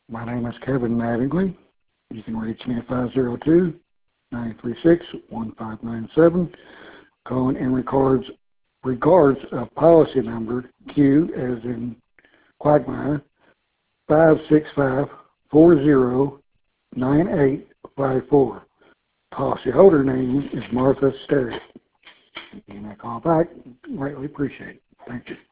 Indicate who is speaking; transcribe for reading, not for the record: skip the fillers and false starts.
Speaker 1: My name is Kevin Mattingly. You can reach me at 502-936-1597. Calling in regards of policy number Q as in Quagmire 565409854. Policyholder name is Martha Sterry. And I call back, greatly appreciate it. Thank you.